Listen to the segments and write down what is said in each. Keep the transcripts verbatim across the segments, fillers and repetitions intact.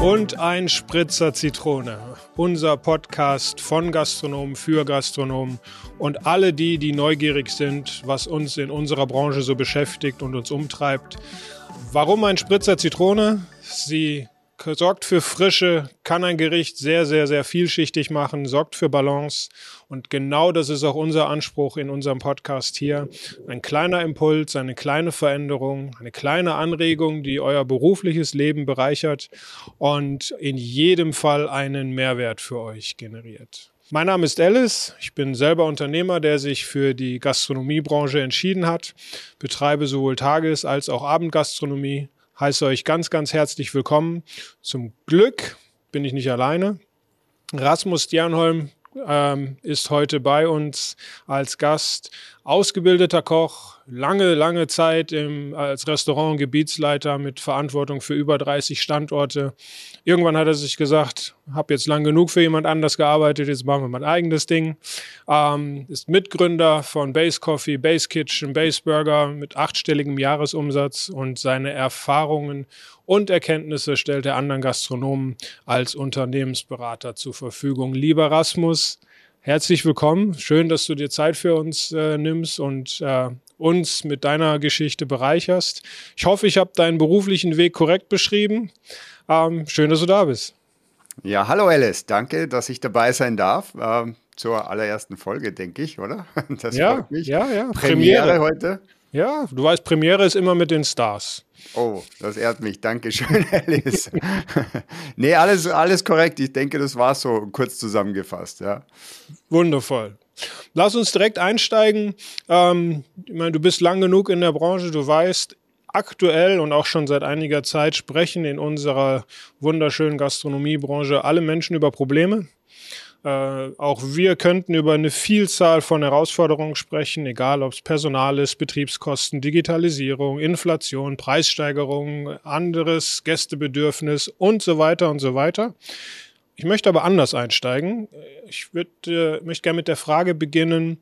Und ein Spritzer Zitrone, unser Podcast von Gastronomen für Gastronomen und alle die, die neugierig sind, was uns in unserer Branche so beschäftigt und uns umtreibt. Warum ein Spritzer Zitrone? Sie sorgt für Frische, kann ein Gericht sehr, sehr, sehr vielschichtig machen, sorgt für Balance. Und genau das ist auch unser Anspruch in unserem Podcast hier. Ein kleiner Impuls, eine kleine Veränderung, eine kleine Anregung, die euer berufliches Leben bereichert und in jedem Fall einen Mehrwert für euch generiert. Mein Name ist Alice, ich bin selber Unternehmer, der sich für die Gastronomiebranche entschieden hat, betreibe sowohl Tages- als auch Abendgastronomie. Heiße euch ganz, ganz herzlich willkommen. Zum Glück bin ich nicht alleine. Rasmus Stjernholm ähm, ist heute bei uns als Gast. Ausgebildeter Koch, lange, lange Zeit im, als Restaurant- und Gebietsleiter mit Verantwortung für über dreißig Standorte. Irgendwann hat er sich gesagt, habe jetzt lang genug für jemand anders gearbeitet, jetzt machen wir mein eigenes Ding. Ähm, ist Mitgründer von Base Coffee, Base Kitchen, Base Burger mit achtstelligem Jahresumsatz und seine Erfahrungen und Erkenntnisse stellt er anderen Gastronomen als Unternehmensberater zur Verfügung. Lieber Rasmus, herzlich willkommen. Schön, dass du dir Zeit für uns äh, nimmst und äh, uns mit deiner Geschichte bereicherst. Ich hoffe, ich habe deinen beruflichen Weg korrekt beschrieben. Ähm, schön, dass du da bist. Ja, hallo Alice. Danke, dass ich dabei sein darf. Ähm, zur allerersten Folge, denke ich, oder? Das ja, freut mich. Ja, ja. Premiere, Premiere heute. Ja, du weißt, Premiere ist immer mit den Stars. Oh, das ehrt mich. Dankeschön, Alice. Nee, alles, alles korrekt. Ich denke, das war so kurz zusammengefasst, ja. Wundervoll. Lass uns direkt einsteigen. Ähm, ich meine, du bist lang genug in der Branche, du weißt, aktuell und auch schon seit einiger Zeit sprechen in unserer wunderschönen Gastronomiebranche alle Menschen über Probleme. Äh, auch wir könnten über eine Vielzahl von Herausforderungen sprechen, egal ob es Personal ist, Betriebskosten, Digitalisierung, Inflation, Preissteigerung, anderes Gästebedürfnis und so weiter und so weiter. Ich möchte aber anders einsteigen. Ich würd, äh, möchte gerne mit der Frage beginnen,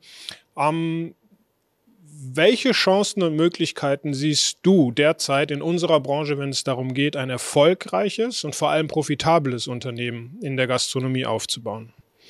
ähm, welche Chancen und Möglichkeiten siehst du derzeit in unserer Branche, wenn es darum geht, ein erfolgreiches und vor allem profitables Unternehmen in der Gastronomie aufzubauen?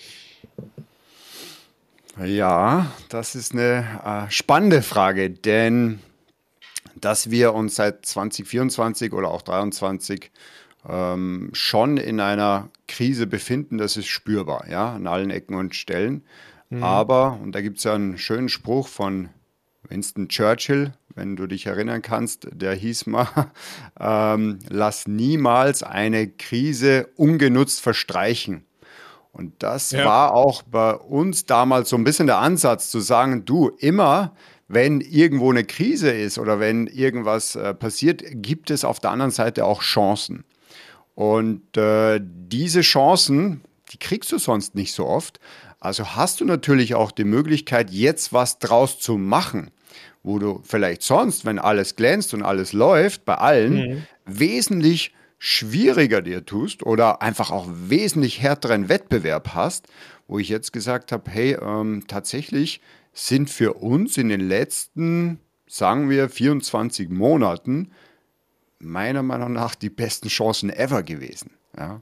Ja, das ist eine äh, spannende Frage, denn dass wir uns seit zwanzig vierundzwanzig oder auch dreiundzwanzig ähm, schon in einer Krise befinden, das ist spürbar, ja, an allen Ecken und Stellen. Mhm. Aber, und da gibt es ja einen schönen Spruch von Winston Churchill, wenn du dich erinnern kannst, der hieß mal, ähm, lass niemals eine Krise ungenutzt verstreichen. Und das ja. war auch bei uns damals so ein bisschen der Ansatz zu sagen, du, immer wenn irgendwo eine Krise ist oder wenn irgendwas äh, passiert, gibt es auf der anderen Seite auch Chancen. Und äh, diese Chancen, die kriegst du sonst nicht so oft. Also hast du natürlich auch die Möglichkeit, jetzt was draus zu machen, wo du vielleicht sonst, wenn alles glänzt und alles läuft, bei allen, mhm. wesentlich schwieriger dir tust oder einfach auch wesentlich härteren Wettbewerb hast, wo ich jetzt gesagt habe, hey, ähm, tatsächlich sind für uns in den letzten, sagen wir, vierundzwanzig Monaten meiner Meinung nach die besten Chancen ever gewesen. Ja.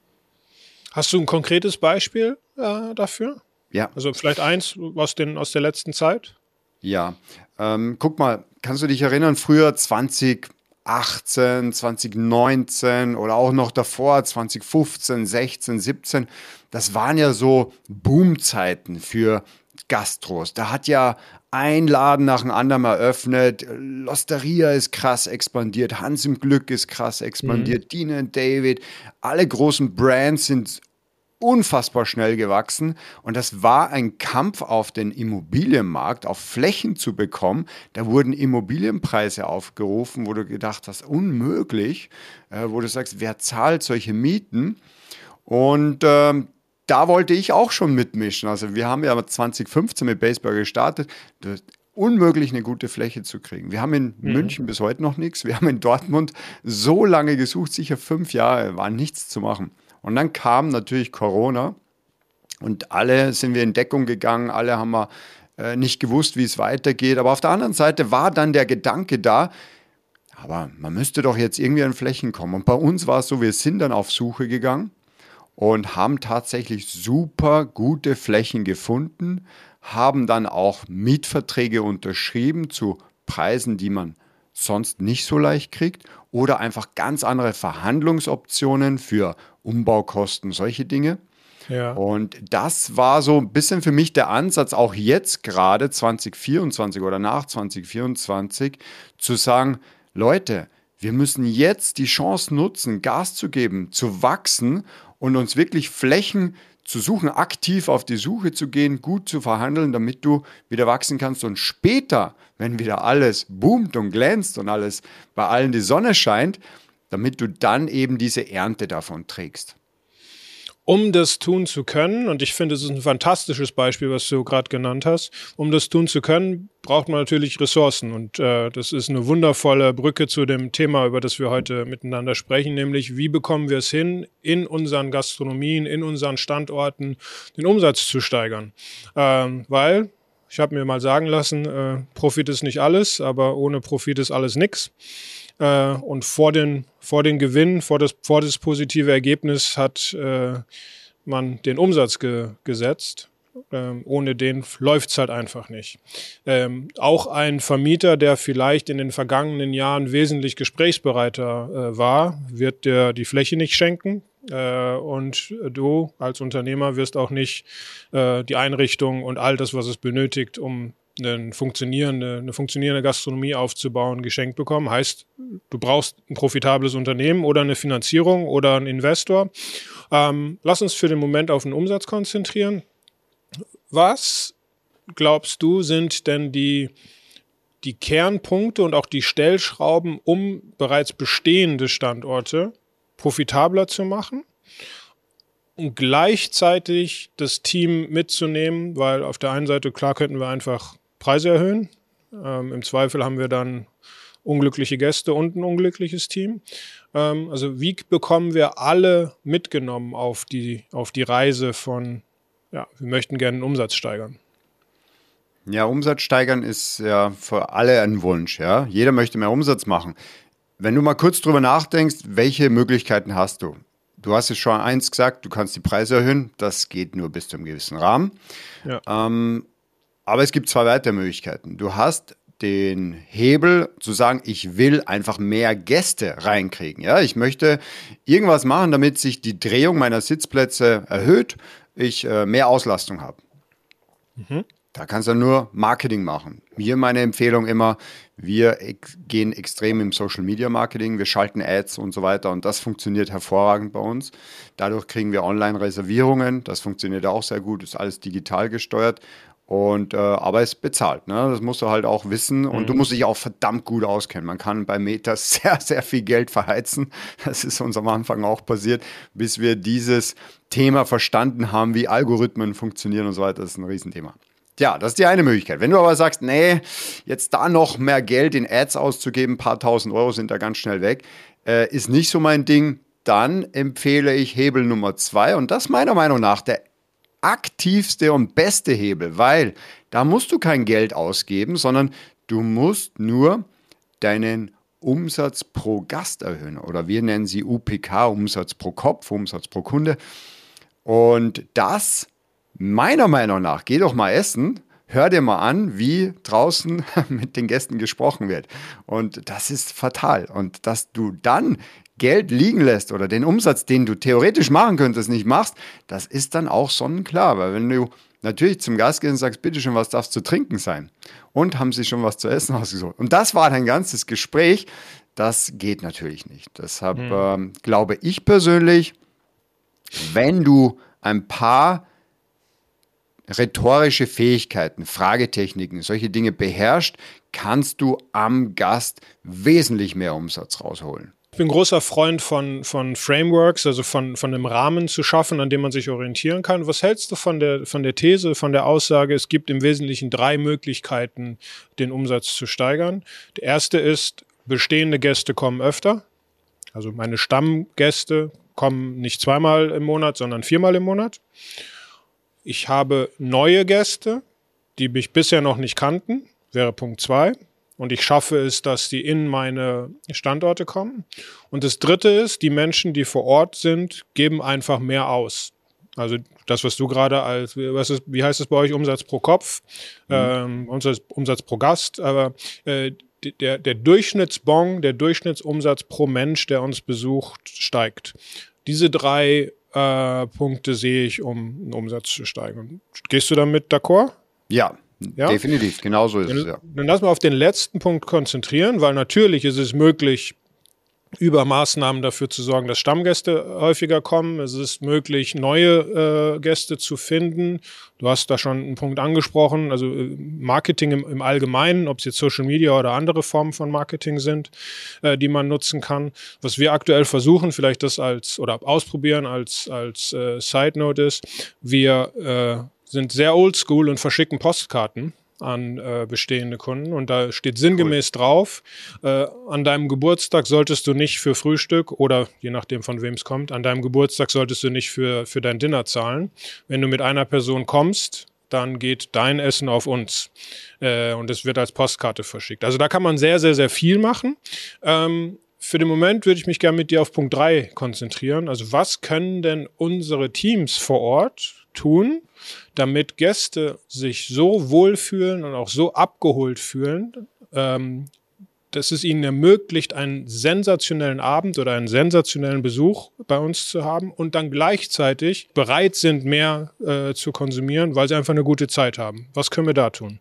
Hast du ein konkretes Beispiel äh, dafür? Ja. Also vielleicht eins aus, den, aus der letzten Zeit? Ja. Ähm, guck mal, kannst du dich erinnern, früher zwanzig achtzehn, zwanzig neunzehn oder auch noch davor, zwanzig fünfzehn, sechzehn, siebzehn, das waren ja so Boomzeiten für Gastros. Da hat ja ein Laden nach dem anderen eröffnet, L'Osteria ist krass expandiert, Hans im Glück ist krass expandiert, mhm. Dean and David, alle großen Brands sind unfassbar schnell gewachsen und das war ein Kampf auf den Immobilienmarkt, auf Flächen zu bekommen. Da wurden Immobilienpreise aufgerufen, wo du gedacht hast, unmöglich, äh, wo du sagst, wer zahlt solche Mieten? Und ähm, da wollte ich auch schon mitmischen. Also wir haben ja zwanzig fünfzehn mit Base Burger gestartet. Das ist unmöglich, eine gute Fläche zu kriegen. Wir haben in mhm. München bis heute noch nichts. Wir haben in Dortmund so lange gesucht, sicher fünf Jahre, war nichts zu machen. Und dann kam natürlich Corona und alle sind wir in Deckung gegangen, alle haben wir äh, nicht gewusst, wie es weitergeht. Aber auf der anderen Seite war dann der Gedanke da, aber man müsste doch jetzt irgendwie an Flächen kommen. Und bei uns war es so, wir sind dann auf Suche gegangen und haben tatsächlich super gute Flächen gefunden, haben dann auch Mietverträge unterschrieben zu Preisen, die man sonst nicht so leicht kriegt, oder einfach ganz andere Verhandlungsoptionen für Umbaukosten, solche Dinge. Ja. Und das war so ein bisschen für mich der Ansatz, auch jetzt gerade zwanzig vierundzwanzig oder nach zwanzig vierundzwanzig, zu sagen, Leute, wir müssen jetzt die Chance nutzen, Gas zu geben, zu wachsen und uns wirklich Flächen zu suchen, aktiv auf die Suche zu gehen, gut zu verhandeln, damit du wieder wachsen kannst. Und später, wenn wieder alles boomt und glänzt und alles bei allen die Sonne scheint, damit du dann eben diese Ernte davon trägst. Um das tun zu können, und ich finde, es ist ein fantastisches Beispiel, was du gerade genannt hast, um das tun zu können, braucht man natürlich Ressourcen. Und äh, das ist eine wundervolle Brücke zu dem Thema, über das wir heute miteinander sprechen, nämlich wie bekommen wir es hin, in unseren Gastronomien, in unseren Standorten den Umsatz zu steigern. Ähm, weil, ich habe mir mal sagen lassen, äh, Profit ist nicht alles, aber ohne Profit ist alles nix. Äh, und vor den, vor den Gewinn, vor das, vor das positive Ergebnis hat äh, man den Umsatz ge, gesetzt. Ähm, ohne den läuft es halt einfach nicht. Ähm, auch ein Vermieter, der vielleicht in den vergangenen Jahren wesentlich gesprächsbereiter äh, war, wird dir die Fläche nicht schenken. Äh, und du als Unternehmer wirst auch nicht äh, die Einrichtung und all das, was es benötigt, um eine funktionierende, eine funktionierende Gastronomie aufzubauen, geschenkt bekommen. Heißt, du brauchst ein profitables Unternehmen oder eine Finanzierung oder einen Investor. Ähm, lass uns für den Moment auf den Umsatz konzentrieren. Was, glaubst du, sind denn die, die Kernpunkte und auch die Stellschrauben, um bereits bestehende Standorte profitabler zu machen und gleichzeitig das Team mitzunehmen? Weil auf der einen Seite, klar, könnten wir einfach Preise erhöhen. Ähm, im Zweifel haben wir dann unglückliche Gäste und ein unglückliches Team. Ähm, also wie bekommen wir alle mitgenommen auf die, auf die Reise von, ja, wir möchten gerne den Umsatz steigern? Ja, Umsatz steigern ist ja für alle ein Wunsch. Ja? Jeder möchte mehr Umsatz machen. Wenn du mal kurz drüber nachdenkst, welche Möglichkeiten hast du? Du hast es schon eins gesagt, du kannst die Preise erhöhen. Das geht nur bis zu einem gewissen Rahmen. Ja. Ähm, aber es gibt zwei weitere Möglichkeiten. Du hast den Hebel zu sagen, ich will einfach mehr Gäste reinkriegen. Ja, ich möchte irgendwas machen, damit sich die Drehung meiner Sitzplätze erhöht, ich äh, mehr Auslastung habe. Mhm. Da kannst du nur Marketing machen. Hier meine Empfehlung immer, wir ex- gehen extrem im Social Media Marketing, wir schalten Ads und so weiter und das funktioniert hervorragend bei uns. Dadurch kriegen wir Online-Reservierungen, das funktioniert auch sehr gut, ist alles digital gesteuert. Und, äh, aber es bezahlt, ne? Das musst du halt auch wissen und mhm. du musst dich auch verdammt gut auskennen. Man kann bei Meta sehr, sehr viel Geld verheizen. Das ist uns am Anfang auch passiert, bis wir dieses Thema verstanden haben, wie Algorithmen funktionieren und so weiter. Das ist ein Riesenthema. Ja, das ist die eine Möglichkeit. Wenn du aber sagst, nee, jetzt da noch mehr Geld in Ads auszugeben, ein paar tausend Euro sind da ganz schnell weg, äh, ist nicht so mein Ding, dann empfehle ich Hebel Nummer zwei und das meiner Meinung nach der aktivste und beste Hebel, weil da musst du kein Geld ausgeben, sondern du musst nur deinen Umsatz pro Gast erhöhen oder wir nennen sie U P K, Umsatz pro Kopf, Umsatz pro Kunde und das meiner Meinung nach, geh doch mal essen, hör dir mal an, wie draußen mit den Gästen gesprochen wird und das ist fatal und dass du dann Geld liegen lässt oder den Umsatz, den du theoretisch machen könntest, nicht machst, das ist dann auch sonnenklar. Weil wenn du natürlich zum Gast gehst und sagst, bitteschön, was darf zu trinken sein? Und haben sie schon was zu essen ausgesucht? Und das war dein ganzes Gespräch. Das geht natürlich nicht. Deshalb hm. ähm, glaube ich persönlich, wenn du ein paar rhetorische Fähigkeiten, Fragetechniken, solche Dinge beherrschst, kannst du am Gast wesentlich mehr Umsatz rausholen. Ich bin großer Freund von, von Frameworks, also von, von einem Rahmen zu schaffen, an dem man sich orientieren kann. Was hältst du von der, von der These, von der Aussage, es gibt im Wesentlichen drei Möglichkeiten, den Umsatz zu steigern? Der erste ist, bestehende Gäste kommen öfter. Also meine Stammgäste kommen nicht zweimal im Monat, sondern viermal im Monat. Ich habe neue Gäste, die mich bisher noch nicht kannten, wäre Punkt zwei. und ich schaffe es, dass die in meine Standorte kommen. Und das Dritte ist, die Menschen, die vor Ort sind, geben einfach mehr aus. Also das, was du gerade als, was ist, wie heißt es bei euch, Umsatz pro Kopf, mhm. ähm, Umsatz, Umsatz pro Gast, aber äh, der, der Durchschnittsbon, der Durchschnittsumsatz pro Mensch, der uns besucht, steigt. Diese drei äh, Punkte sehe ich, um einen Umsatz zu steigern. Gehst du damit d'accord? Ja, ja? Definitiv, genau so ist dann, es, ja. Dann lass mal auf den letzten Punkt konzentrieren, weil natürlich ist es möglich, über Maßnahmen dafür zu sorgen, dass Stammgäste häufiger kommen. Es ist möglich, neue äh, Gäste zu finden. Du hast da schon einen Punkt angesprochen, also äh, Marketing im, im Allgemeinen, ob es jetzt Social Media oder andere Formen von Marketing sind, äh, die man nutzen kann. Was wir aktuell versuchen, vielleicht das als oder ausprobieren als, als äh, Side Note ist, wir äh, sind sehr oldschool und verschicken Postkarten an äh, bestehende Kunden und da steht sinngemäß cool. drauf, äh, an deinem Geburtstag solltest du nicht für Frühstück oder je nachdem von wem es kommt, an deinem Geburtstag solltest du nicht für, für dein Dinner zahlen. Wenn du mit einer Person kommst, dann geht dein Essen auf uns äh, und es wird als Postkarte verschickt. Also da kann man sehr, sehr, sehr viel machen. Ähm, Für den Moment würde ich mich gerne mit dir auf Punkt drei konzentrieren. Also was können denn unsere Teams vor Ort tun, damit Gäste sich so wohlfühlen und auch so abgeholt fühlen, ähm, dass es ihnen ermöglicht, einen sensationellen Abend oder einen sensationellen Besuch bei uns zu haben und dann gleichzeitig bereit sind, mehr äh, zu konsumieren, weil sie einfach eine gute Zeit haben. Was können wir da tun?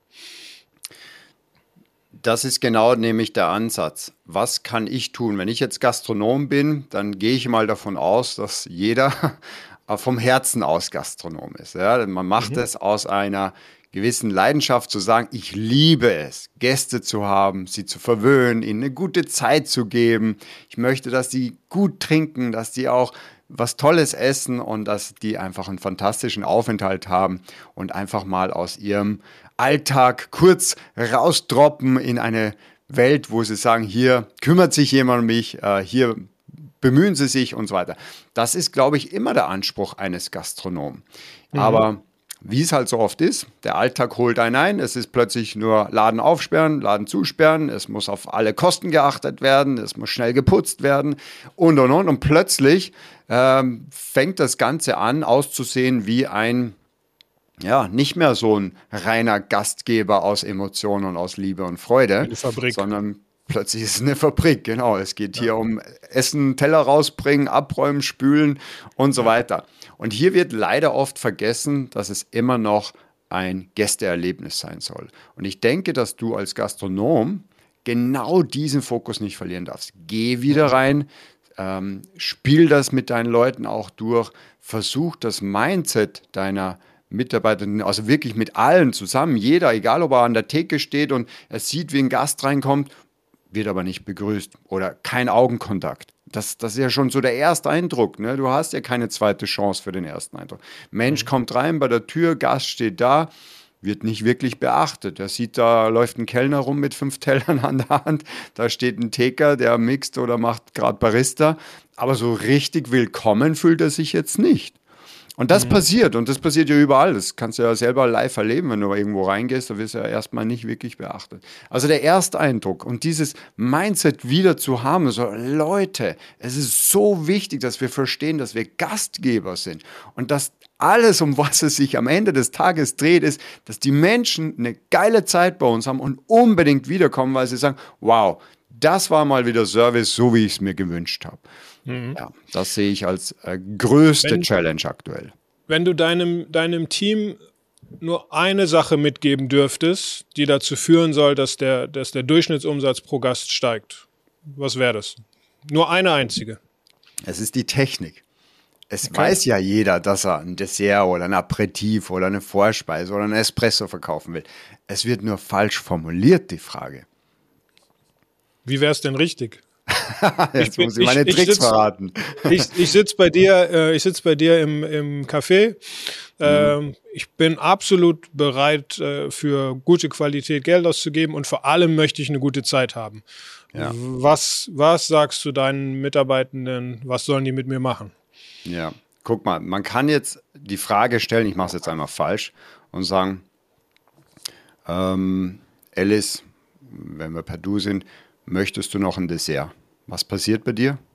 Das ist genau nämlich der Ansatz. Was kann ich tun? Wenn ich jetzt Gastronom bin, dann gehe ich mal davon aus, dass jeder vom Herzen aus Gastronom ist. Ja? Man macht mhm. es aus einer gewissen Leidenschaft zu sagen, ich liebe es, Gäste zu haben, sie zu verwöhnen, ihnen eine gute Zeit zu geben. Ich möchte, dass sie gut trinken, dass die auch was Tolles essen und dass die einfach einen fantastischen Aufenthalt haben und einfach mal aus ihrem Alltag kurz rausdroppen in eine Welt, wo sie sagen, hier kümmert sich jemand um mich, äh, hier bemühen sie sich und so weiter. Das ist, glaube ich, immer der Anspruch eines Gastronomen. Mhm. Aber wie es halt so oft ist, der Alltag holt einen ein, es ist plötzlich nur Laden aufsperren, Laden zusperren, es muss auf alle Kosten geachtet werden, es muss schnell geputzt werden und und und. Und plötzlich ähm, fängt das Ganze an auszusehen wie ein, ja, nicht mehr so ein reiner Gastgeber aus Emotionen und aus Liebe und Freude, eine Fabrik, sondern plötzlich ist es eine Fabrik, genau. Es geht hier ja. um Essen, Teller rausbringen, abräumen, spülen und so ja. weiter. Und hier wird leider oft vergessen, dass es immer noch ein Gästeerlebnis sein soll. Und ich denke, dass du als Gastronom genau diesen Fokus nicht verlieren darfst. Geh wieder rein, ähm, spiel das mit deinen Leuten auch durch, versuch das Mindset deiner Mitarbeiter, also wirklich mit allen zusammen, jeder, egal ob er an der Theke steht und er sieht, wie ein Gast reinkommt, wird aber nicht begrüßt oder kein Augenkontakt. Das, das ist ja schon so der erste Eindruck. Ne? Du hast ja keine zweite Chance für den ersten Eindruck. Mensch kommt rein bei der Tür, Gast steht da, wird nicht wirklich beachtet. Er sieht, da läuft ein Kellner rum mit fünf Tellern an der Hand, da steht ein Theker, der mixt oder macht gerade Barista, aber so richtig willkommen fühlt er sich jetzt nicht. Und das mhm. passiert, und das passiert ja überall. Das kannst du ja selber live erleben, wenn du irgendwo reingehst, da wirst du ja erstmal nicht wirklich beachtet. Also der Ersteindruck und dieses Mindset wieder zu haben, so Leute, es ist so wichtig, dass wir verstehen, dass wir Gastgeber sind und dass alles, um was es sich am Ende des Tages dreht, ist, dass die Menschen eine geile Zeit bei uns haben und unbedingt wiederkommen, weil sie sagen, wow, das war mal wieder Service, so wie ich es mir gewünscht habe. Mhm. Ja, das sehe ich als äh, größte wenn, Challenge aktuell. Wenn du deinem, deinem Team nur eine Sache mitgeben dürftest, die dazu führen soll, dass der, dass der Durchschnittsumsatz pro Gast steigt, was wäre das? Nur eine einzige. Es ist die Technik. Es okay. weiß ja jeder, dass er ein Dessert oder ein Aperitif oder eine Vorspeise oder ein Espresso verkaufen will. Es wird nur falsch formuliert, die Frage. Wie wäre es denn richtig? Jetzt ich, muss ich meine ich, Tricks ich sitz, verraten. Ich, ich sitze bei dir, äh, ich sitze bei dir im, im Café. Ähm, mhm. Ich bin absolut bereit, äh, für gute Qualität Geld auszugeben und vor allem möchte ich eine gute Zeit haben. Ja. Was, was sagst du deinen Mitarbeitenden, was sollen die mit mir machen? Ja, guck mal, man kann jetzt die Frage stellen, ich mache es jetzt einmal falsch und sagen, ähm, Alice, wenn wir per Du sind, möchtest du noch ein Dessert? Was passiert bei dir?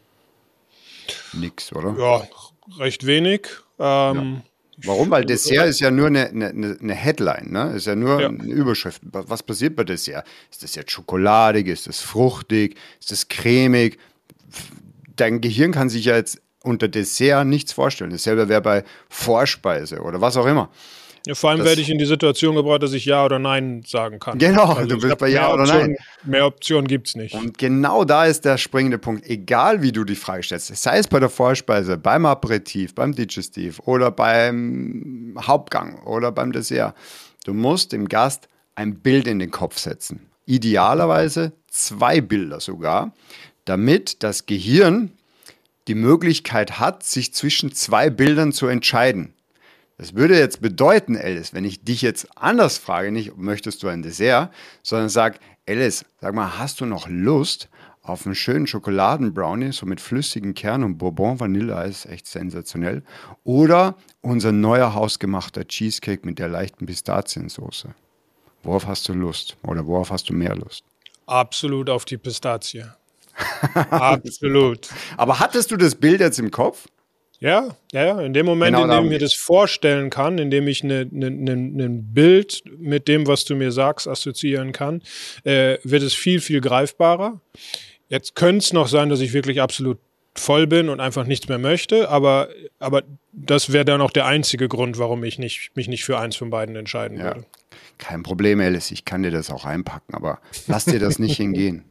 Nix, oder? Ja, recht wenig. Ähm, ja. Warum? Weil Dessert ist ja nur eine, eine, eine Headline, ne? Ist ja nur ja. eine Überschrift. Was passiert bei Dessert? Ist das jetzt schokoladig? Ist das fruchtig? Ist das cremig? Dein Gehirn kann sich ja jetzt unter Dessert nichts vorstellen. Dasselbe wäre bei Vorspeise oder was auch immer. Ja, vor allem das, werde ich in die Situation gebracht, dass ich Ja oder Nein sagen kann. Genau, also du bist bei Ja oder Nein. Mehr Optionen gibt es nicht. Und genau da ist der springende Punkt. Egal wie du die Frage stellst, sei es bei der Vorspeise, beim Aperitif, beim Digestiv oder beim Hauptgang oder beim Dessert, du musst dem Gast ein Bild in den Kopf setzen. Idealerweise zwei Bilder sogar, damit das Gehirn die Möglichkeit hat, sich zwischen zwei Bildern zu entscheiden. Das würde jetzt bedeuten, Alice, wenn ich dich jetzt anders frage, nicht möchtest du ein Dessert, sondern sag, Alice, sag mal, hast du noch Lust auf einen schönen Schokoladenbrownie, so mit flüssigen Kernen und Bourbon Vanilleeis, echt sensationell, oder unser neuer hausgemachter Cheesecake mit der leichten Pistaziensoße? Worauf hast du Lust oder worauf hast du mehr Lust? Absolut auf die Pistazie. Absolut. Aber hattest du das Bild jetzt im Kopf? Ja, ja, ja. In dem Moment, genau, in dem ich mir das vorstellen kann, in dem ich ein ne, ne, ne Bild mit dem, was du mir sagst, assoziieren kann, äh, wird es viel, viel greifbarer. Jetzt könnte es noch sein, dass ich wirklich absolut voll bin und einfach nichts mehr möchte, aber, aber das wäre dann auch der einzige Grund, warum ich nicht, mich nicht für eins von beiden entscheiden ja. würde. Kein Problem, Alice, ich kann dir das auch einpacken, aber lass dir das nicht hingehen.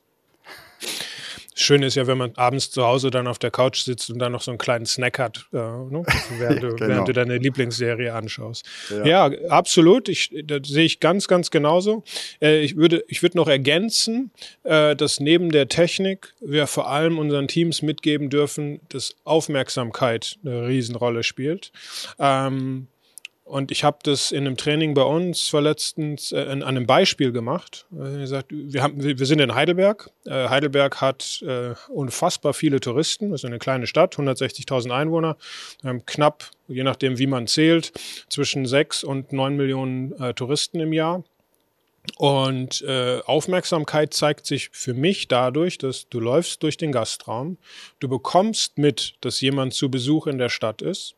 Schön ist ja, wenn man abends zu Hause dann auf der Couch sitzt und dann noch so einen kleinen Snack hat, äh, ne? während, du, ja, genau. während du deine Lieblingsserie anschaust. Ja, ja absolut. Ich, das sehe ich ganz, ganz genauso. Äh, ich würde, ich würde noch ergänzen, äh, dass neben der Technik wir vor allem unseren Teams mitgeben dürfen, dass Aufmerksamkeit eine Riesenrolle spielt. Ähm, Und ich habe das in einem Training bei uns letztens äh, an einem Beispiel gemacht. Äh, gesagt, wir, haben, wir sind in Heidelberg. Äh, Heidelberg hat äh, unfassbar viele Touristen. Das ist eine kleine Stadt, hundertsechzigtausend Einwohner. Wir haben knapp, je nachdem wie man zählt, zwischen sechs und neun Millionen äh, Touristen im Jahr. Und äh, Aufmerksamkeit zeigt sich für mich dadurch, dass du läufst durch den Gastraum, du bekommst mit, dass jemand zu Besuch in der Stadt ist,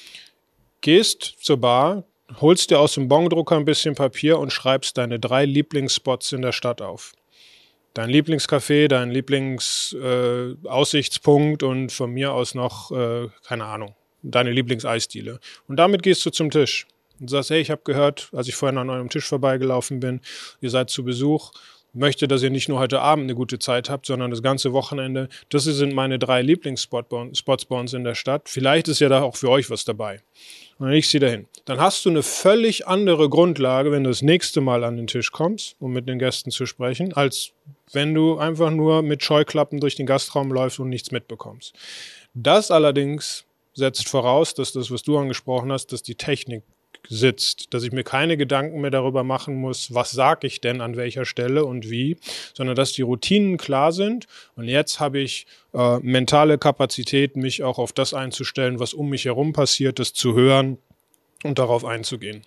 gehst zur Bar, holst dir aus dem Bongdrucker ein bisschen Papier und schreibst deine drei Lieblingsspots in der Stadt auf. Dein Lieblingscafé, dein Lieblingsaussichtspunkt äh, und von mir aus noch, äh, keine Ahnung, deine Lieblingseisdiele. Und damit gehst du zum Tisch und sagst, hey, ich habe gehört, als ich vorhin an eurem Tisch vorbeigelaufen bin, ihr seid zu Besuch, möchte, dass ihr nicht nur heute Abend eine gute Zeit habt, sondern das ganze Wochenende. Das sind meine drei Lieblingsspots bei uns in der Stadt. Vielleicht ist ja da auch für euch was dabei. Und dann legst du sie dahin. Dann hast du eine völlig andere Grundlage, wenn du das nächste Mal an den Tisch kommst, um mit den Gästen zu sprechen, als wenn du einfach nur mit Scheuklappen durch den Gastraum läufst und nichts mitbekommst. Das allerdings setzt voraus, dass das, was du angesprochen hast, dass die Technik sitzt, dass ich mir keine Gedanken mehr darüber machen muss, was sage ich denn an welcher Stelle und wie, sondern dass die Routinen klar sind und jetzt habe ich äh, mentale Kapazität, mich auch auf das einzustellen, was um mich herum passiert, das zu hören und darauf einzugehen.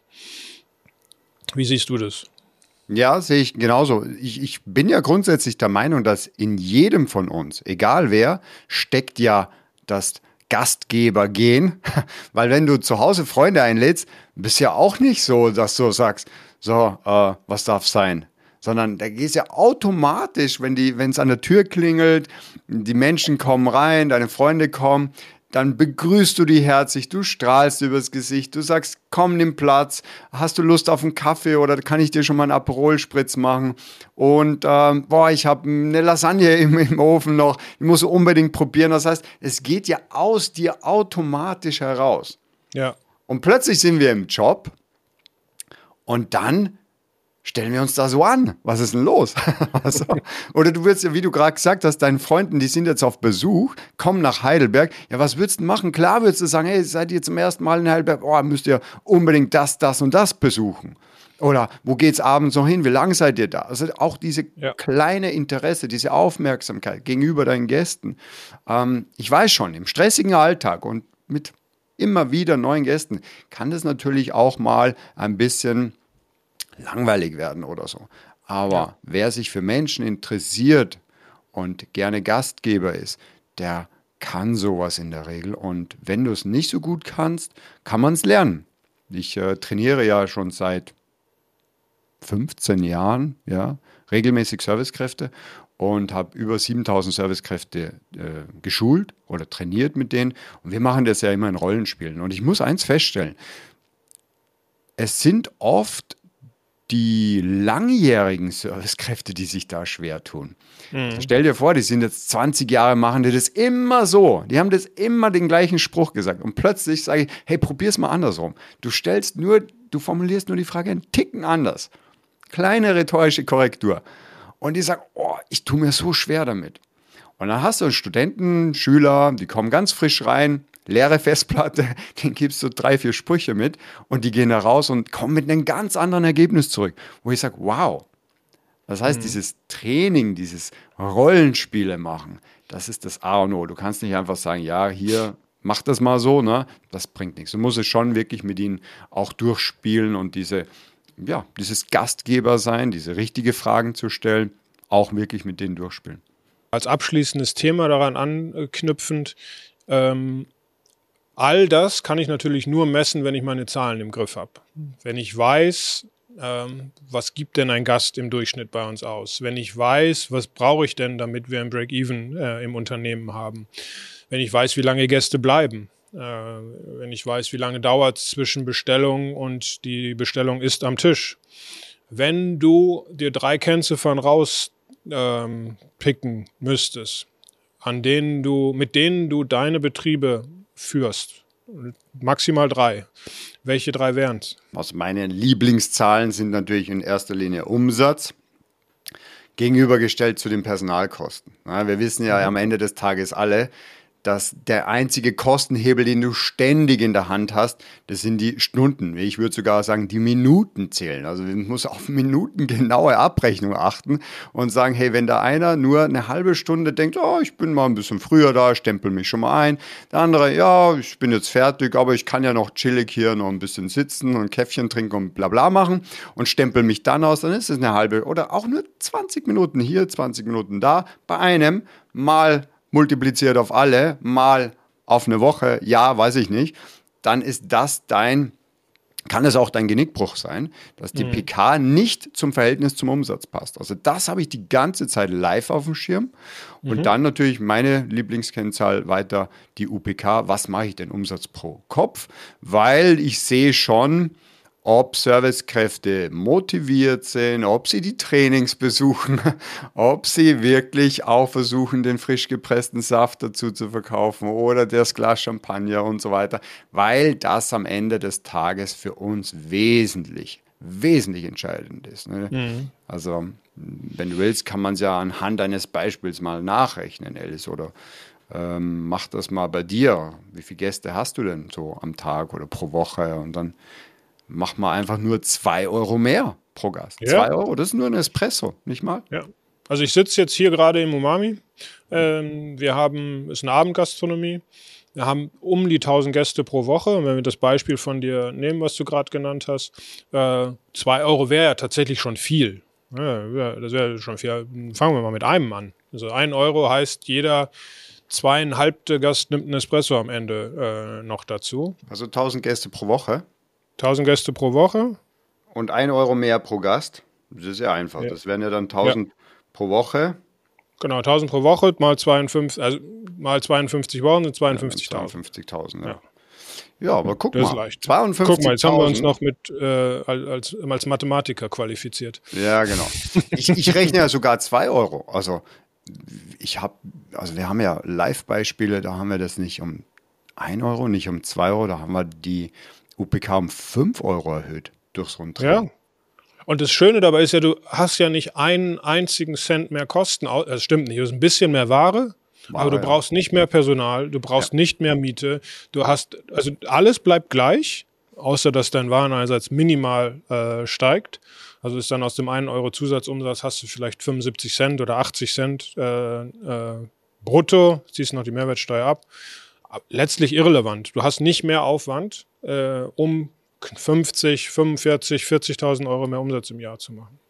Wie siehst du das? Ja, sehe ich genauso. Ich, ich bin ja grundsätzlich der Meinung, dass in jedem von uns, egal wer, steckt ja das Gastgeber gehen, weil wenn du zu Hause Freunde einlädst, bist ja auch nicht so, dass du sagst, so, äh, was darf sein, sondern da gehst ja automatisch, wenn die, wenn es an der Tür klingelt, die Menschen kommen rein, deine Freunde kommen, dann begrüßt du die herzlich, du strahlst übers Gesicht, du sagst, komm, nimm Platz, hast du Lust auf einen Kaffee oder kann ich dir schon mal einen Aperol-Spritz machen und ähm, boah, ich habe eine Lasagne im, im Ofen noch, die musst du unbedingt probieren. Das heißt, es geht ja aus dir automatisch heraus. Ja. Und plötzlich sind wir im Job und dann stellen wir uns da so an. Was ist denn los? also, oder du würdest ja, wie du gerade gesagt hast, deinen Freunden, die sind jetzt auf Besuch, kommen nach Heidelberg. Ja, was würdest du machen? Klar würdest du sagen, hey, seid ihr zum ersten Mal in Heidelberg? Oh, müsst ihr unbedingt das, das und das besuchen. Oder wo geht's abends noch hin? Wie lange seid ihr da? Also auch diese ja. kleine Interesse, diese Aufmerksamkeit gegenüber deinen Gästen. Ähm, ich weiß schon, im stressigen Alltag und mit immer wieder neuen Gästen kann das natürlich auch mal ein bisschen langweilig werden oder so. Aber ja. wer sich für Menschen interessiert und gerne Gastgeber ist, der kann sowas in der Regel. Und wenn du es nicht so gut kannst, kann man es lernen. Ich äh, trainiere ja schon seit fünfzehn Jahren, ja, regelmäßig Servicekräfte und habe über siebentausend Servicekräfte äh, geschult oder trainiert mit denen. Und wir machen das ja immer in Rollenspielen. Und ich muss eins feststellen, es sind oft die langjährigen Servicekräfte, die sich da schwer tun. Mhm. Also stell dir vor, die sind jetzt zwanzig Jahre, machen die das immer so. Die haben das immer den gleichen Spruch gesagt. Und plötzlich sage ich, hey, probier's mal andersrum. Du stellst nur, du formulierst nur die Frage einen Ticken anders. Kleine rhetorische Korrektur. Und die sagen, oh, ich tue mir so schwer damit. Und dann hast du einen Studenten, Schüler, die kommen ganz frisch rein, leere Festplatte, denen gibst du drei, vier Sprüche mit und die gehen da raus und kommen mit einem ganz anderen Ergebnis zurück. Wo ich sage, wow. Das heißt, mhm. dieses Training, dieses Rollenspiele machen, das ist das A und O. Du kannst nicht einfach sagen, ja, hier, mach das mal so, ne? Das bringt nichts. Du musst es schon wirklich mit ihnen auch durchspielen und diese, ja, dieses Gastgeber sein, diese richtige Fragen zu stellen, auch wirklich mit denen durchspielen. Als abschließendes Thema daran anknüpfend, ähm, all das kann ich natürlich nur messen, wenn ich meine Zahlen im Griff habe. Wenn ich weiß, ähm, was gibt denn ein Gast im Durchschnitt bei uns aus? Wenn ich weiß, was brauche ich denn, damit wir ein Break-Even äh, im Unternehmen haben? Wenn ich weiß, wie lange Gäste bleiben? Äh, wenn ich weiß, wie lange dauert es zwischen Bestellung und die Bestellung ist am Tisch? Wenn du dir drei Kennziffern raus ähm, picken müsstest, an denen du, mit denen du deine Betriebe führst, maximal drei. Welche drei wären es? Also meine Lieblingszahlen sind natürlich in erster Linie Umsatz gegenübergestellt zu den Personalkosten. Ja, wir wissen ja mhm. am Ende des Tages alle, dass der einzige Kostenhebel, den du ständig in der Hand hast, das sind die Stunden. Ich würde sogar sagen, die Minuten zählen. Also man muss auf minutengenaue Abrechnung achten und sagen, hey, wenn da einer nur eine halbe Stunde denkt, oh, ich bin mal ein bisschen früher da, stempel mich schon mal ein. Der andere, ja, ich bin jetzt fertig, aber ich kann ja noch chillig hier noch ein bisschen sitzen und ein Käffchen trinken und bla bla machen und stempel mich dann aus, dann ist es eine halbe oder auch nur zwanzig Minuten hier, zwanzig Minuten da. Bei einem mal multipliziert auf alle, mal auf eine Woche, ja, weiß ich nicht, dann ist das dein, kann es auch dein Genickbruch sein, dass die mhm. P K nicht zum Verhältnis zum Umsatz passt. Also das habe ich die ganze Zeit live auf dem Schirm. Und mhm. dann natürlich meine Lieblingskennzahl weiter, die U P K. Was mache ich denn Umsatz pro Kopf? Weil ich sehe schon, ob Servicekräfte motiviert sind, ob sie die Trainings besuchen, ob sie wirklich auch versuchen, den frisch gepressten Saft dazu zu verkaufen oder das Glas Champagner und so weiter, weil das am Ende des Tages für uns wesentlich, wesentlich entscheidend ist. Ne? Mhm. Also, wenn du willst, kann man es ja anhand eines Beispiels mal nachrechnen, Alice, oder ähm, mach das mal bei dir. Wie viele Gäste hast du denn so am Tag oder pro Woche? Und dann mach mal einfach nur zwei Euro mehr pro Gast. Ja. Zwei Euro, das ist nur ein Espresso, nicht mal? Ja. Also ich sitze jetzt hier gerade im Umami. Ähm, wir haben, es ist eine Abendgastronomie. Wir haben um die tausend Gäste pro Woche. Und wenn wir das Beispiel von dir nehmen, was du gerade genannt hast, äh, zwei Euro wäre ja tatsächlich schon viel. Ja, das wäre schon viel. Fangen wir mal mit einem an. Also ein Euro heißt, jeder zweieinhalbte Gast nimmt einen Espresso am Ende äh, noch dazu. Also tausend Gäste pro Woche? tausend Gäste pro Woche. Und ein Euro mehr pro Gast. Das ist ja einfach. Ja. Das wären ja dann tausend ja. pro Woche. Genau, tausend pro Woche mal zweiundfünfzig, also mal zweiundfünfzig Wochen sind zweiundfünfzigtausend. Ja, zweiundfünfzigtausend, ja. ja. Ja, aber guck das mal. Ist leicht. zweiundfünfzigtausend. Guck mal, jetzt haben wir uns noch mit äh, als, als Mathematiker qualifiziert. Ja, genau. ich, ich rechne ja sogar zwei Euro. Also ich habe, also wir haben ja Live-Beispiele, da haben wir das nicht um ein Euro, nicht um zwei Euro, da haben wir die U P K um fünf Euro erhöht durchs Rundtraining. Ja. Und das Schöne dabei ist ja, du hast ja nicht einen einzigen Cent mehr Kosten. Das stimmt nicht, das ist ein bisschen mehr Ware, Ware aber du brauchst ja. nicht mehr Personal, du brauchst ja. nicht mehr Miete. Du hast, also alles bleibt gleich, außer dass dein Wareneinsatz minimal äh, steigt. Also ist dann aus dem einen Euro Zusatzumsatz hast du vielleicht fünfundsiebzig Cent oder achtzig Cent äh, äh, brutto, ziehst noch die Mehrwertsteuer ab. Letztlich irrelevant. Du hast nicht mehr Aufwand, äh, um fünfzig, fünfundvierzig, vierzigtausend Euro mehr Umsatz im Jahr zu machen.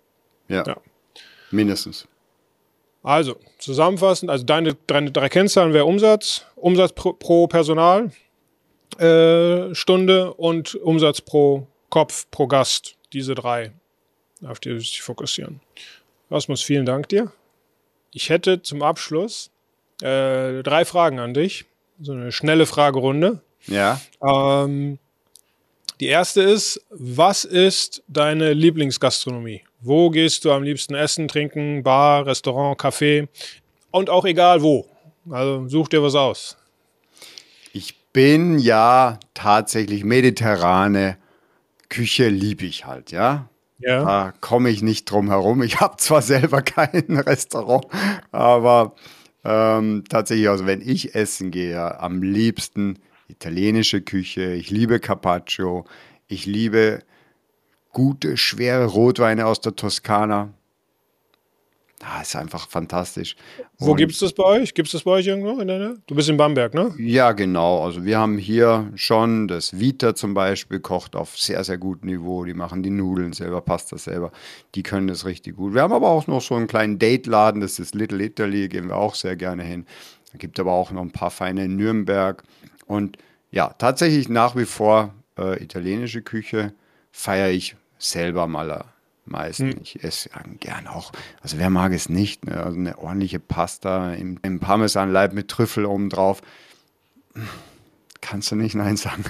Ja, Ja. mindestens. Also, zusammenfassend, also deine drei, drei Kennzahlen wäre Umsatz, Umsatz pro, pro Personal, äh, Stunde und Umsatz pro Kopf, pro Gast. Diese drei, auf die sich fokussieren. Rasmus, vielen Dank dir. Ich hätte zum Abschluss äh, drei Fragen an dich. So eine schnelle Fragerunde. Ja. Ähm, die erste ist, was ist deine Lieblingsgastronomie? Wo gehst du am liebsten essen, trinken, Bar, Restaurant, Café? Und auch egal wo. Also such dir was aus. Ich bin ja tatsächlich mediterrane Küche, liebe ich halt, ja. Ja. Da komme ich nicht drum herum. Ich habe zwar selber kein Restaurant, aber ähm, tatsächlich, also wenn ich essen gehe, am liebsten italienische Küche. Ich liebe Carpaccio. Ich liebe gute, schwere Rotweine aus der Toskana. Das ist einfach fantastisch. Wo Und gibt es das bei euch? Gibt es das bei euch irgendwo in der Nähe? Du bist in Bamberg, ne? ja, genau. Also wir haben hier schon das Vita zum Beispiel, kocht auf sehr, sehr gutem Niveau. Die machen die Nudeln selber, Pasta selber. Die können das richtig gut. Wir haben aber auch noch so einen kleinen Date-Laden, das ist Little Italy, gehen wir auch sehr gerne hin. Es gibt aber auch noch ein paar feine in Nürnberg. Und ja, tatsächlich nach wie vor äh, italienische Küche feiere ich selber mal meisten. Hm. Ich esse gern auch, also wer mag es nicht, ne? Also eine ordentliche Pasta im, im Parmesanleib mit Trüffel oben drauf. Kannst du nicht Nein sagen.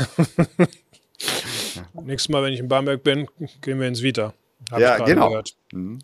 Ja. Nächstes Mal, wenn ich in Bamberg bin, gehen wir ins Vita. Hab ja, ich genau. Gehört. Mhm.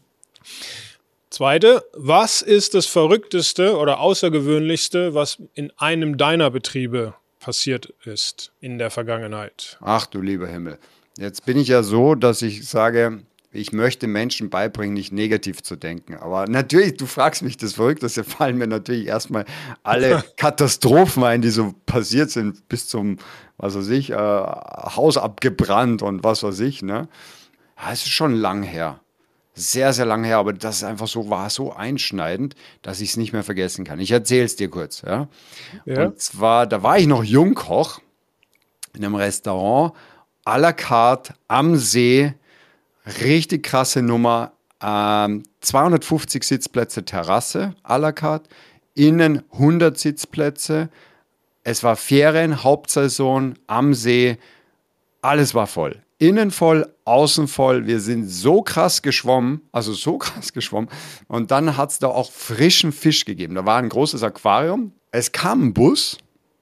Zweite, was ist das Verrückteste oder Außergewöhnlichste, was in einem deiner Betriebe passiert ist in der Vergangenheit? Ach du lieber Himmel. Jetzt bin ich ja so, dass ich sage, ich möchte Menschen beibringen, nicht negativ zu denken. Aber natürlich, du fragst mich das Verrückteste, fallen mir natürlich erstmal alle Katastrophen ein, die so passiert sind, bis zum, was weiß ich, äh, Haus abgebrannt und was weiß ich. Ne? Ja, es ist schon lang her. Sehr, sehr lang her, aber das ist einfach so, war so einschneidend, dass ich es nicht mehr vergessen kann. Ich erzähle es dir kurz. Ja? Ja. Und zwar, da war ich noch Jungkoch in einem Restaurant, à la carte, am See, richtig krasse Nummer, ähm, zweihundertfünfzig Sitzplätze Terrasse, à la carte, innen hundert Sitzplätze, es war Ferien, Hauptsaison, am See, alles war voll. Innen voll, außen voll, wir sind so krass geschwommen, also so krass geschwommen und dann hat es da auch frischen Fisch gegeben, da war ein großes Aquarium, es kam ein Bus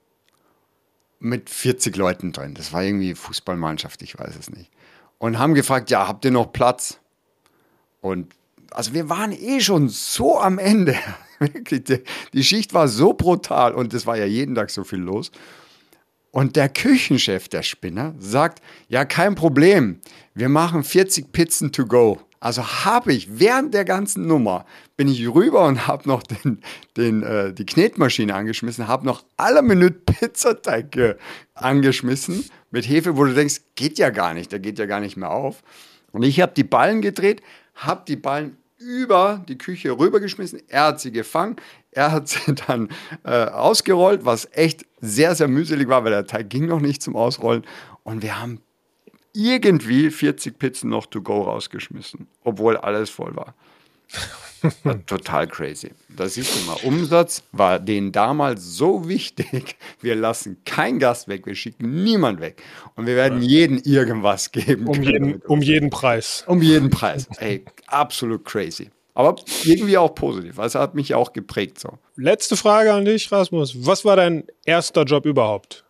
mit vierzig Leuten drin. Das war irgendwie Fußballmannschaft, ich weiß es nicht. Und haben gefragt, ja, habt ihr noch Platz? Und also wir waren eh schon so am Ende. die, die Schicht war so brutal und es war ja jeden Tag so viel los. Und der Küchenchef, der Spinner, sagt, ja, kein Problem, wir machen vierzig Pizzen to go. Also habe ich während der ganzen Nummer, bin ich rüber und habe noch den, den, äh, die Knetmaschine angeschmissen, habe noch aller Minute Pizzateig äh, angeschmissen mit Hefe, wo du denkst, geht ja gar nicht, der geht ja gar nicht mehr auf. Und ich habe die Ballen gedreht, habe die Ballen über die Küche rübergeschmissen, er hat sie gefangen, er hat sie dann äh, ausgerollt, was echt sehr, sehr mühselig war, weil der Teig ging noch nicht zum Ausrollen und wir haben irgendwie vierzig Pizzen noch to go rausgeschmissen, obwohl alles voll war. war total crazy. Da siehst du mal, Umsatz war denen damals so wichtig, wir lassen keinen Gast weg, wir schicken niemanden weg und wir werden jedem irgendwas geben. Um jeden, um jeden Preis. Um jeden Preis. Ey, absolut crazy. Aber irgendwie auch positiv, weil es hat mich auch geprägt. So. Letzte Frage an dich, Rasmus. Was war dein erster Job überhaupt?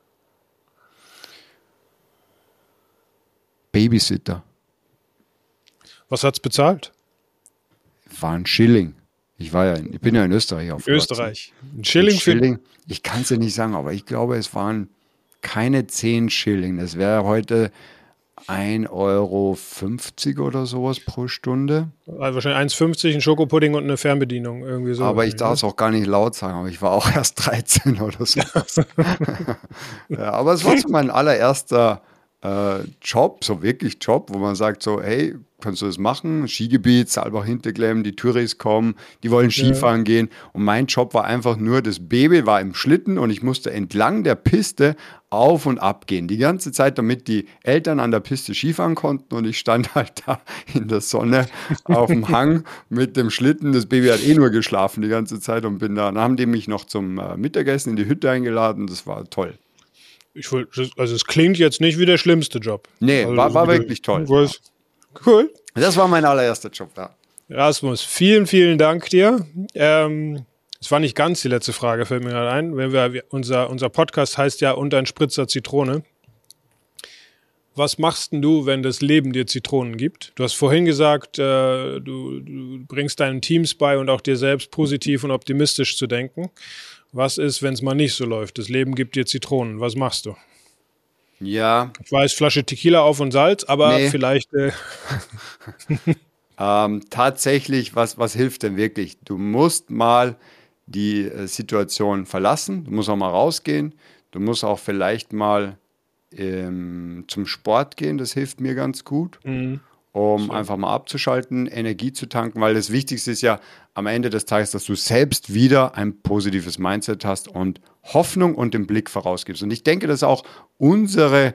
Babysitter. Was hat's bezahlt? War ein Schilling. Ich war ja, in, ich bin ja in Österreich aufgewachsen. Österreich. Ein Schilling, ein Schilling. Ich kann es dir nicht sagen, aber ich glaube, es waren keine zehn Schilling. Das wäre heute ein Euro fünfzig oder sowas pro Stunde. Also wahrscheinlich eins fünfzig, ein Schokopudding und eine Fernbedienung. Irgendwie so. Aber ich darf es auch gar nicht laut sagen, aber ich war auch erst dreizehn oder so. Ja, aber es war so mein allererster äh, Job, so wirklich Job, wo man sagt so, hey, kannst du das machen? Skigebiet, Saalbach-Hinterklemm, die Touris kommen, die wollen Skifahren ja. gehen. Und mein Job war einfach nur, das Baby war im Schlitten und ich musste entlang der Piste auf und ab gehen. Die ganze Zeit, damit die Eltern an der Piste Skifahren konnten und ich stand halt da in der Sonne auf dem Hang mit dem Schlitten. Das Baby hat eh nur geschlafen die ganze Zeit und bin da. Dann haben die mich noch zum äh, Mittagessen in die Hütte eingeladen. Das war toll. Ich will, also es klingt jetzt nicht wie der schlimmste Job. Nee, also war, war wirklich toll. Was, cool. Das war mein allererster Job da. Rasmus, vielen, vielen Dank dir. Ähm, das war nicht ganz die letzte Frage, fällt mir gerade ein. Wenn wir, unser, unser Podcast heißt ja Und ein Spritzer Zitrone. Was machst denn du, wenn das Leben dir Zitronen gibt? Du hast vorhin gesagt, äh, du, du bringst deinen Teams bei und auch dir selbst positiv und optimistisch zu denken. Was ist, wenn es mal nicht so läuft? Das Leben gibt dir Zitronen. Was machst du? Ja. Ich weiß, Flasche Tequila auf und Salz, aber nee. vielleicht... Äh ähm, tatsächlich, was, was hilft denn wirklich? Du musst mal die äh, Situation verlassen. Du musst auch mal rausgehen. Du musst auch vielleicht mal ähm, zum Sport gehen. Das hilft mir ganz gut. Mhm. um so. einfach mal abzuschalten, Energie zu tanken, weil das Wichtigste ist ja am Ende des Tages, dass du selbst wieder ein positives Mindset hast und Hoffnung und den Blick vorausgibst. Und ich denke, das ist auch unsere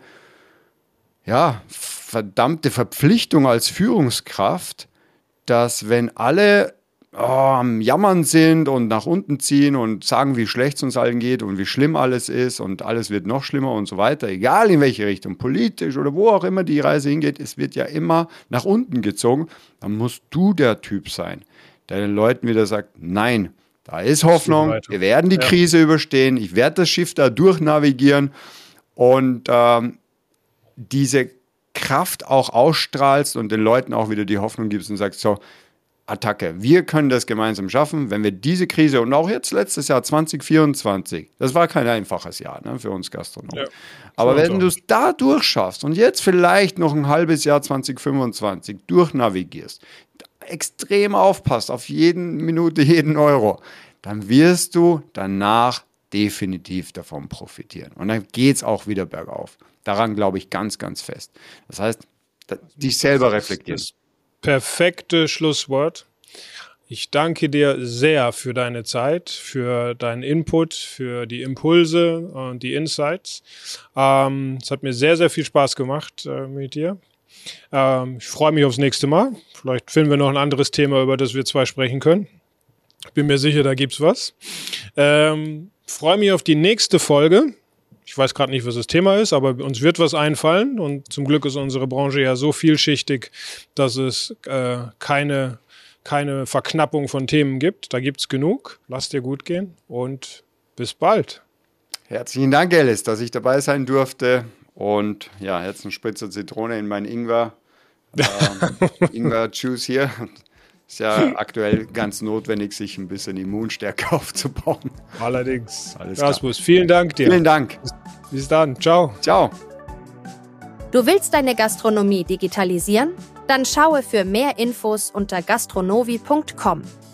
ja, verdammte Verpflichtung als Führungskraft, dass wenn alle oh, am Jammern sind und nach unten ziehen und sagen, wie schlecht es uns allen geht und wie schlimm alles ist und alles wird noch schlimmer und so weiter, egal in welche Richtung, politisch oder wo auch immer die Reise hingeht, es wird ja immer nach unten gezogen, dann musst du der Typ sein, der den Leuten wieder sagt, nein, da ist Hoffnung, wir werden die ja. Krise überstehen, ich werde das Schiff da durchnavigieren und ähm, diese Kraft auch ausstrahlst und den Leuten auch wieder die Hoffnung gibst und sagst, so, Attacke. Wir können das gemeinsam schaffen, wenn wir diese Krise und auch jetzt letztes Jahr zwanzig vierundzwanzig, das war kein einfaches Jahr ne, für uns Gastronomen. Ja, aber wenn du es da durchschaffst und jetzt vielleicht noch ein halbes Jahr zwanzig fünfundzwanzig durchnavigierst, extrem aufpasst auf jeden Minute, jeden Euro, dann wirst du danach definitiv davon profitieren. Und dann geht es auch wieder bergauf. Daran glaube ich ganz, ganz fest. Das heißt, dich selber reflektieren. Perfekte Schlusswort. Ich danke dir sehr für deine Zeit, für deinen Input, für die Impulse und die Insights. Ähm, es hat mir sehr, sehr viel Spaß gemacht äh, mit dir. Ähm, ich freue mich aufs nächste Mal. Vielleicht finden wir noch ein anderes Thema, über das wir zwei sprechen können. Ich bin mir sicher, da gibt's was. Ähm, freue mich auf die nächste Folge. Ich weiß gerade nicht, was das Thema ist, aber uns wird was einfallen und zum Glück ist unsere Branche ja so vielschichtig, dass es äh, keine, keine Verknappung von Themen gibt. Da gibt es genug. Lass dir gut gehen und bis bald. Herzlichen Dank, Alice, dass ich dabei sein durfte und ja, jetzt ein Spritzer Zitrone in meinen Ingwer. Ähm, Ingwer-Juice hier. Ist ja aktuell ganz notwendig, sich ein bisschen Immunstärke aufzubauen. Allerdings. Alles Rasmus, klar. Vielen Dank dir. Vielen Dank. Bis dann. Ciao. Ciao. Du willst deine Gastronomie digitalisieren? Dann schaue für mehr Infos unter gastronovi punkt com.